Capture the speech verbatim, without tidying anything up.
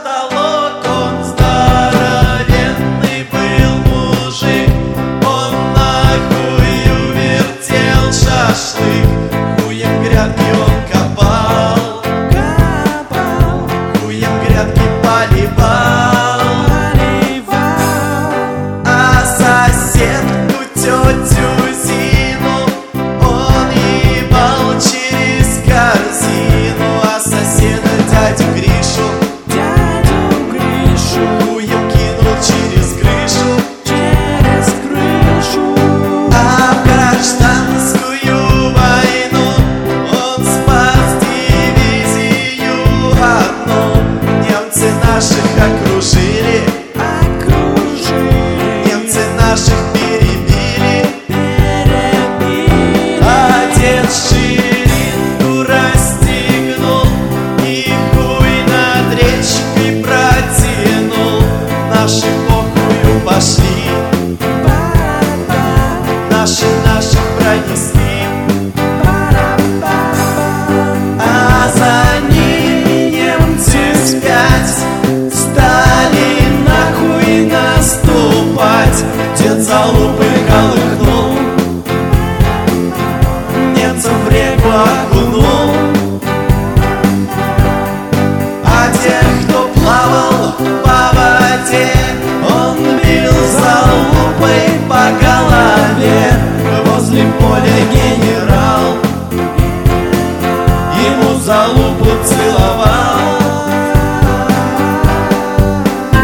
потолок. Он здоровенный был мужик, он на хую вертел шашлык. Хуем грядки он копал, копал, хуем грядки поливал, поливал. а соседку тетю Зину он ебал через корзину, а соседа дядю Гришу Дядю Гришу хуем кинул через крышу. через крышу. А в гражданскую войну он спас дивизию одну. Немцы наших окружили,